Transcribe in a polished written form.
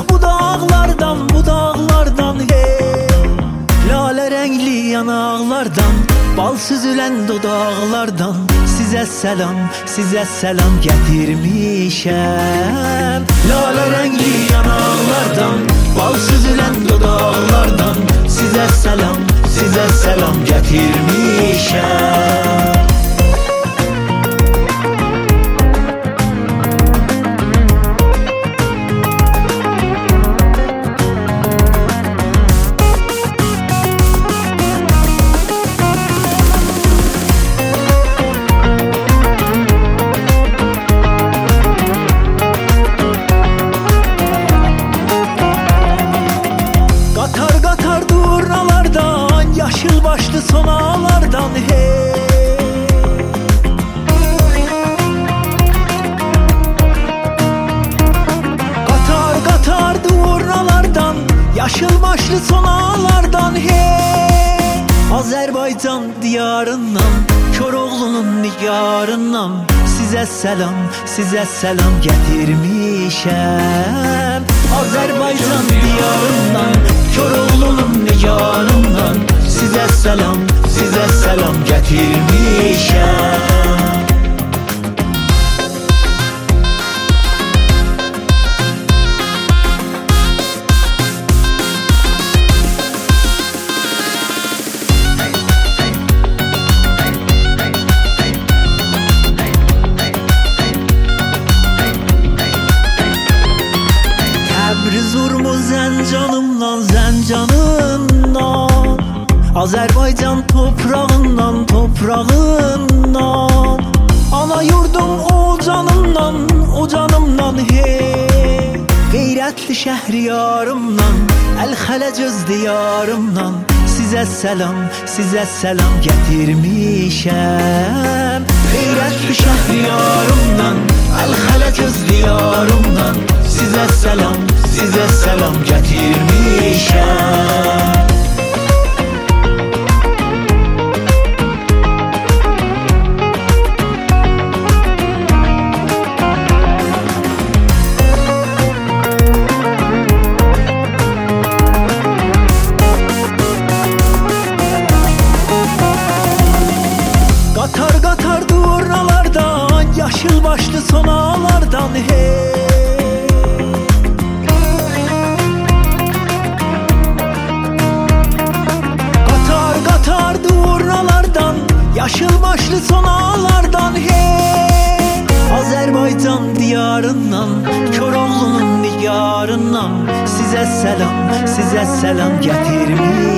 bu dağlardan hey. Lale renkli yanaklardan, bal süzülen dodaklardan size selam getirmişəm. Lale renkli yanaklardan, bal süzülen dodaklardan size selam getirmişəm. Yaşıl başlı sonalardan hey. Qatar durnalardan, yaşıl başlı sonalardan hey. Azərbaycan diyarından, Koroğlunun nigarından size selam getirmişəm. Azərbaycan diyarından, Koroğlunun nigarından size selam getirmişəm. Təbriz Urmuz Zəncanımdan, Azərbaycan toprağından, ana yurdum o canımdan hey. Qeyrətli şəhriyarımdan, Əl-Xələc öz diyarımdan size selam getirmişəm. Qeyrətli şəhriyarımdan, Əl-Xələc öz diyarımdan size selam getirmişəm. Qatar durnalardan, yaşıl başlı sonalardan hey. Qatar durnalardan, yaşıl başlı sonalardan hey. Azərbaycan diyarından, Koroğlunun nigarından size selam getirmişəm.